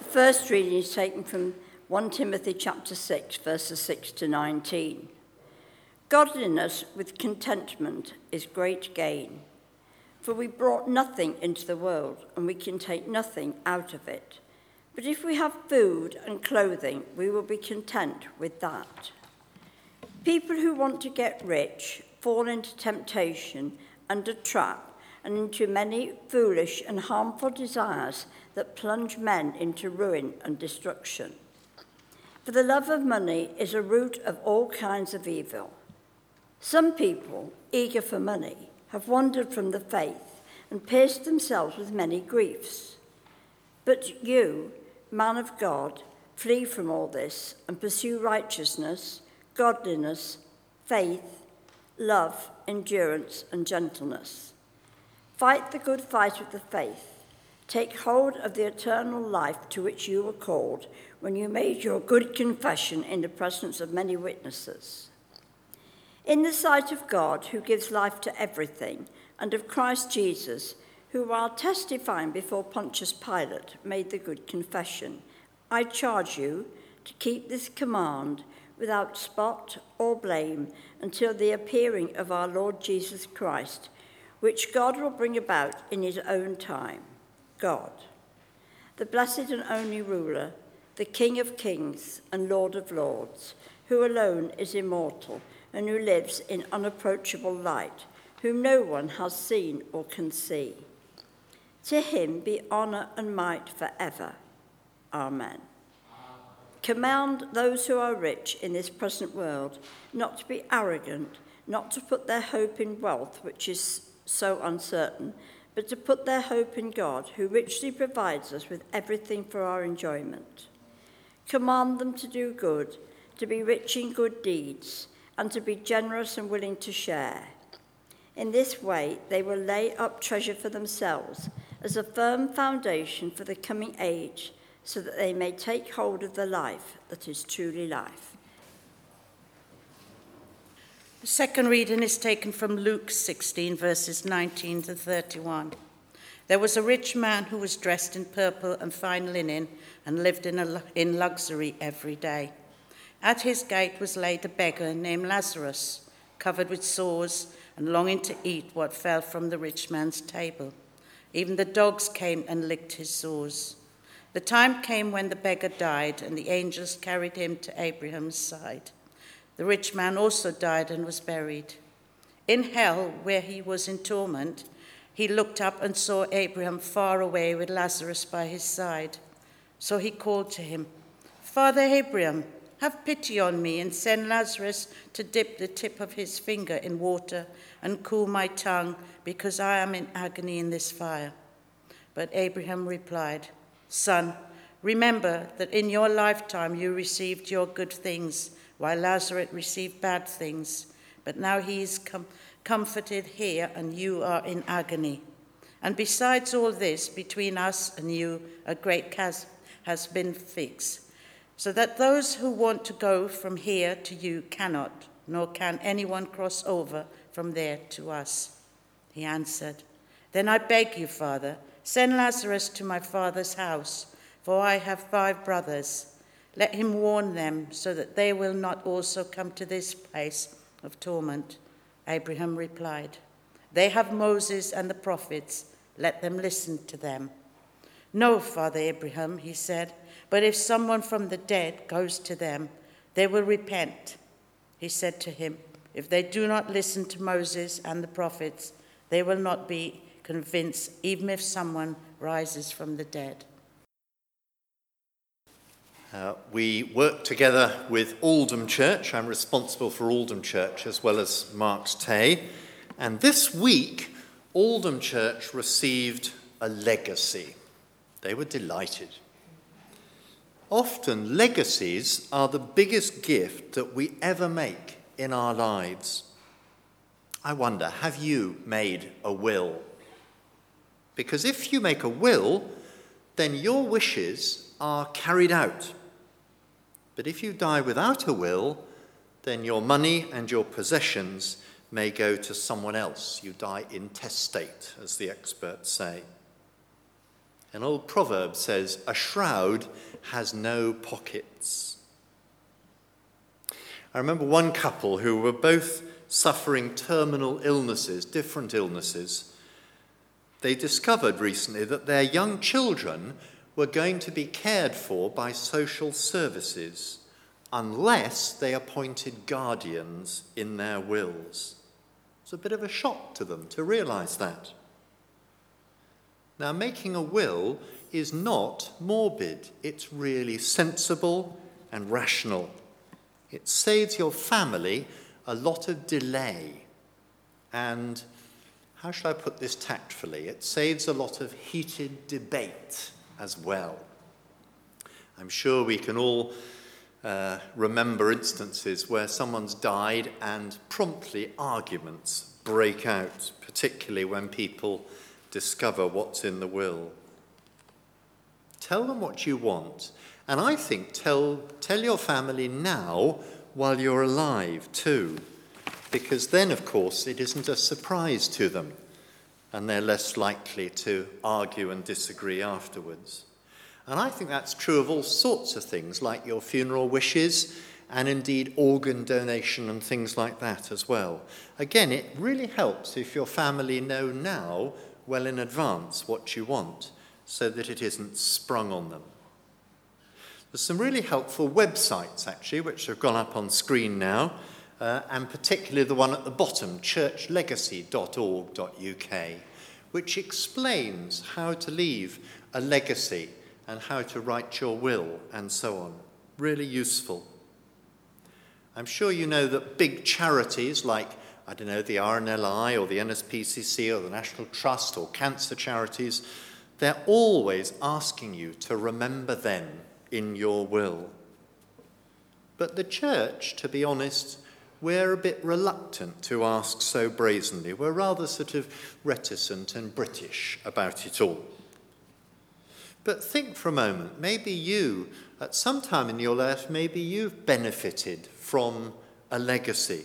first reading is taken from 1 Timothy chapter 6, verses 6 to 19. Godliness with contentment is great gain, for we brought nothing into the world, and we can take nothing out of it. But if we have food and clothing, we will be content with that. People who want to get rich fall into temptation and a trap, and into many foolish and harmful desires that plunge men into ruin and destruction. For the love of money is a root of all kinds of evil. Some people, eager for money, have wandered from the faith and pierced themselves with many griefs. But you, man of God, flee from all this and pursue righteousness, godliness, faith, love, endurance, and gentleness. Fight the good fight of the faith. Take hold of the eternal life to which you were called when you made your good confession in the presence of many witnesses. In the sight of God, who gives life to everything, and of Christ Jesus, who, while testifying before Pontius Pilate, made the good confession, I charge you to keep this command without spot or blame until the appearing of our Lord Jesus Christ, which God will bring about in his own time. God, the blessed and only ruler, the King of kings and Lord of lords, who alone is immortal and who lives in unapproachable light, whom no one has seen or can see. To him be honour and might forever. Amen. Command those who are rich in this present world not to be arrogant, not to put their hope in wealth, which is so uncertain, but to put their hope in God, who richly provides us with everything for our enjoyment. Command them to do good, to be rich in good deeds, and to be generous and willing to share. In this way, they will lay up treasure for themselves as a firm foundation for the coming age, so that they may take hold of the life that is truly life. The second reading is taken from Luke 16, verses 19 to 31. There was a rich man who was dressed in purple and fine linen and lived in luxury every day. At his gate was laid a beggar named Lazarus, covered with sores and longing to eat what fell from the rich man's table. Even the dogs came and licked his sores. The time came when the beggar died, and the angels carried him to Abraham's side. The rich man also died and was buried. In hell, where he was in torment, he looked up and saw Abraham far away with Lazarus by his side. So he called to him, Father Abraham, have pity on me and send Lazarus to dip the tip of his finger in water and cool my tongue, because I am in agony in this fire. But Abraham replied, Son, remember that in your lifetime you received your good things, while Lazarus received bad things. But now he is comforted here, and you are in agony. And besides all this, between us and you, a great chasm has been fixed, so that those who want to go from here to you cannot, nor can anyone cross over from there to us. He answered, Then I beg you, Father, send Lazarus to my father's house, for I have 5 brothers. Let him warn them, so that they will not also come to this place of torment. Abraham replied, They have Moses and the prophets. Let them listen to them. No, Father Abraham, he said, but if someone from the dead goes to them, they will repent. He said to him, If they do not listen to Moses and the prophets, they will not be convinced, even if someone rises from the dead. We work together with Oldham Church. I'm responsible for Oldham Church as well as Marks Tay. And this week, Oldham Church received a legacy. They were delighted. Often, legacies are the biggest gift that we ever make in our lives. I wonder, have you made a will? Because if you make a will, then your wishes are carried out. But if you die without a will, then your money and your possessions may go to someone else. You die intestate, as the experts say. An old proverb says, "A shroud has no pockets." I remember one couple who were both suffering terminal illnesses, different illnesses. They discovered recently that their young children were going to be cared for by social services unless they appointed guardians in their wills. It's a bit of a shock to them to realise that. Now, making a will is not morbid. It's really sensible and rational. It saves your family a lot of delay. And how shall I put this tactfully? It saves a lot of heated debate as well. I'm sure we can all remember instances where someone's died and promptly arguments break out, particularly when people discover what's in the will. Tell them what you want. And I think tell your family now while you're alive too, because then, of course, it isn't a surprise to them and they're less likely to argue and disagree afterwards. And I think that's true of all sorts of things, like your funeral wishes and indeed organ donation and things like that as well. Again, it really helps if your family know now, well in advance, what you want, so that it isn't sprung on them. There's some really helpful websites, actually, which have gone up on screen now, and particularly the one at the bottom, churchlegacy.org.uk, which explains how to leave a legacy and how to write your will and so on. Really useful. I'm sure you know that big charities like, I don't know, the RNLI or the NSPCC or the National Trust or cancer charities, they're always asking you to remember them in your will. But the church, to be honest, we're a bit reluctant to ask so brazenly. We're rather sort of reticent and British about it all. But think for a moment, maybe you, at some time in your life, maybe you've benefited from a legacy.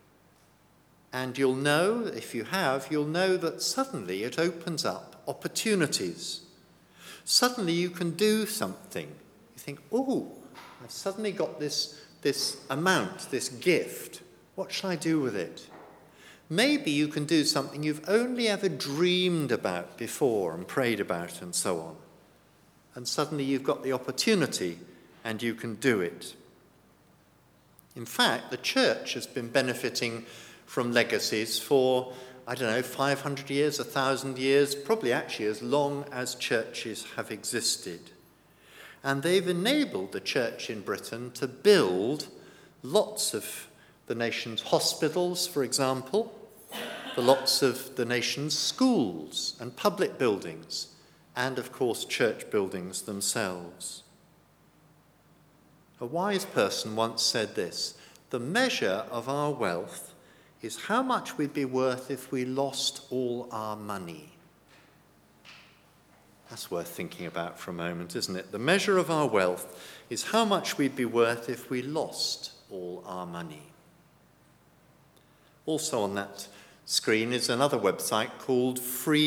And you'll know, if you have, you'll know that suddenly it opens up opportunities. Suddenly you can do something. You think, oh, I've suddenly got this amount, this gift. What shall I do with it? Maybe you can do something you've only ever dreamed about before and prayed about and so on. And suddenly you've got the opportunity and you can do it. In fact, the church has been benefiting from legacies for, 500 years, 1,000 years, probably actually as long as churches have existed. And they've enabled the church in Britain to build lots of the nation's hospitals, for example, lots of the nation's schools and public buildings, and of course church buildings themselves. A wise person once said this: the measure of our wealth is how much we'd be worth if we lost all our money. That's worth thinking about for a moment, isn't it? The measure of our wealth is how much we'd be worth if we lost all our money. Also on that screen is another website called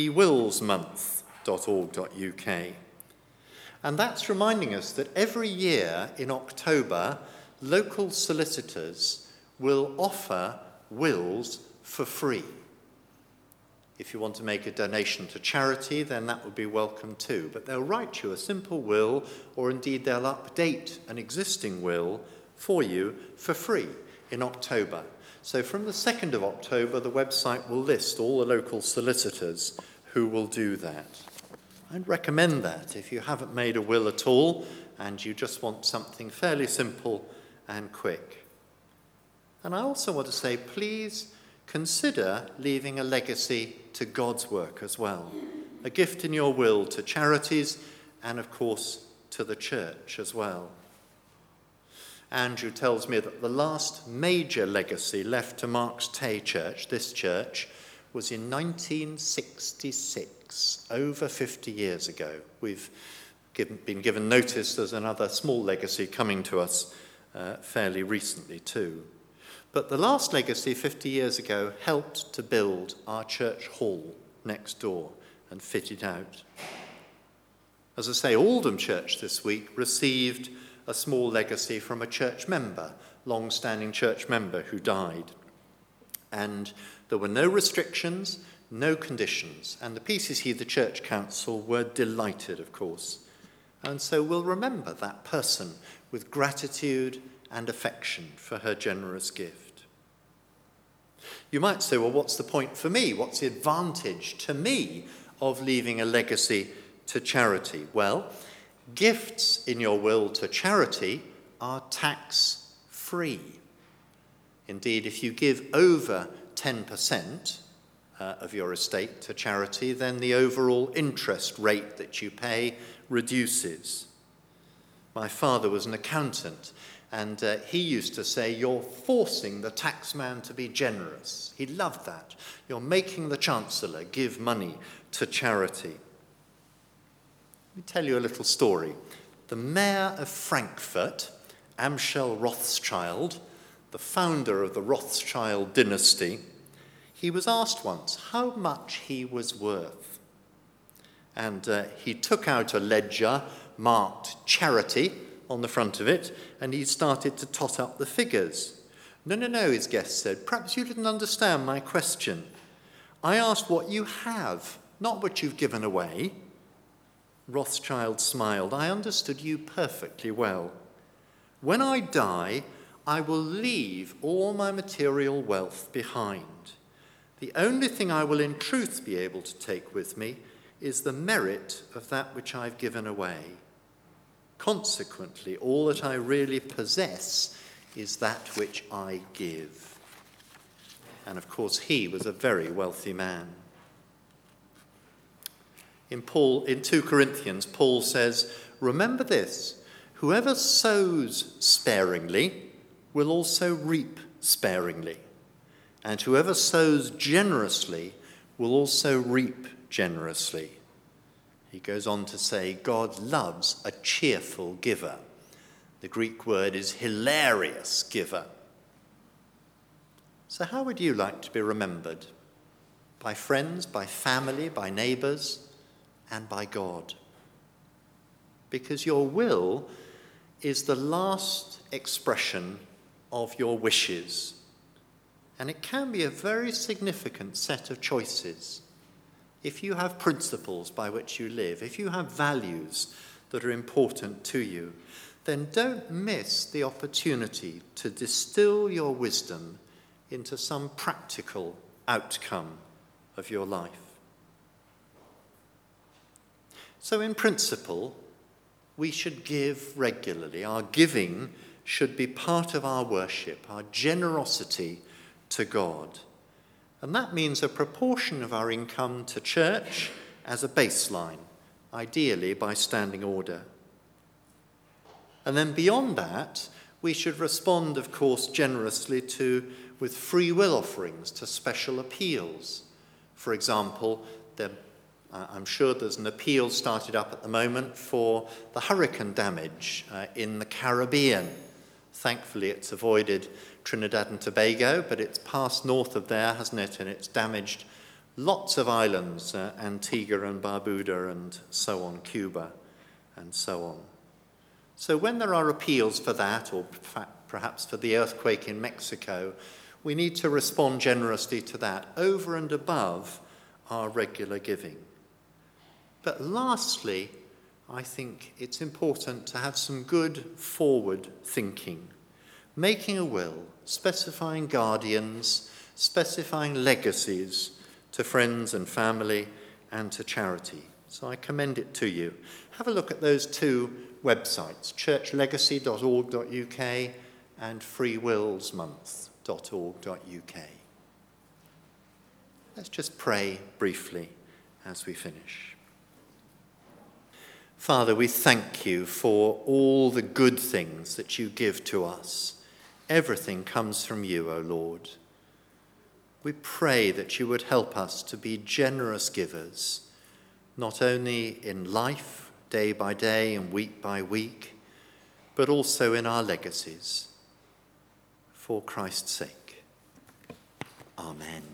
freewillsmonth.org.uk. And that's reminding us that every year in October, local solicitors will offer wills for free. If you want to make a donation to charity, then that would be welcome too. But they'll write you a simple will, or indeed they'll update an existing will for you for free in October. So from the 2nd of October, the website will list all the local solicitors who will do that. I'd recommend that if you haven't made a will at all and you just want something fairly simple and quick. And I also want to say, please consider leaving a legacy to God's work as well. A gift in your will to charities and, of course, to the church as well. Andrew tells me that the last major legacy left to Marks Tay Church, this church, was in 1966, over 50 years ago. We've been given notice there's another small legacy coming to us fairly recently too. But the last legacy 50 years ago helped to build our church hall next door and fit it out. As I say, Oldham Church this week received a small legacy from a church member, long-standing church member who died. And there were no restrictions, no conditions. And the PCC, the Church Council, were delighted, of course. And so we'll remember that person with gratitude and affection for her generous gift. You might say, well, what's the point for me? What's the advantage to me of leaving a legacy to charity? Well, gifts in your will to charity are tax-free. Indeed, if you give over 10% of your estate to charity, then the overall interest rate that you pay reduces. My father was an accountant, and he used to say, you're forcing the taxman to be generous. He loved that. You're making the Chancellor give money to charity. Let me tell you a little story. The mayor of Frankfurt, Amschel Rothschild, the founder of the Rothschild dynasty, he was asked once how much he was worth. And he took out a ledger marked charity on the front of it, and he started to tot up the figures. No, his guest said, perhaps you didn't understand my question. I asked what you have, not what you've given away. Rothschild smiled. I understood you perfectly well. When I die, I will leave all my material wealth behind. The only thing I will in truth be able to take with me is the merit of that which I've given away. Consequently, all that I really possess is that which I give. And of course, he was a very wealthy man. In 2 Corinthians, Paul says, remember this, whoever sows sparingly will also reap sparingly, and whoever sows generously will also reap generously. He goes on to say, God loves a cheerful giver. The Greek word is hilarious giver. So how would you like to be remembered? By friends, by family, by neighbours, and by God? Because your will is the last expression of your wishes. And it can be a very significant set of choices. If you have principles by which you live, if you have values that are important to you, then don't miss the opportunity to distill your wisdom into some practical outcome of your life. So in principle, we should give regularly. Our giving should be part of our worship, our generosity to God. And that means a proportion of our income to church as a baseline, ideally by standing order. And then beyond that, we should respond, of course, generously with free will offerings to special appeals. For example, I'm sure there's an appeal started up at the moment for the hurricane damage in the Caribbean. Thankfully, it's avoided Trinidad and Tobago, but it's passed north of there, hasn't it? And it's damaged lots of islands, Antigua and Barbuda and so on, Cuba and so on. So when there are appeals for that, or perhaps for the earthquake in Mexico, we need to respond generously to that, over and above our regular giving. But lastly, I think it's important to have some good forward thinking. Making a will, specifying guardians, specifying legacies to friends and family and to charity. So I commend it to you. Have a look at those two websites, churchlegacy.org.uk and freewillsmonth.org.uk. Let's just pray briefly as we finish. Father, we thank you for all the good things that you give to us. Everything comes from you, O Lord. We pray that you would help us to be generous givers, not only in life, day by day and week by week, but also in our legacies. For Christ's sake. Amen.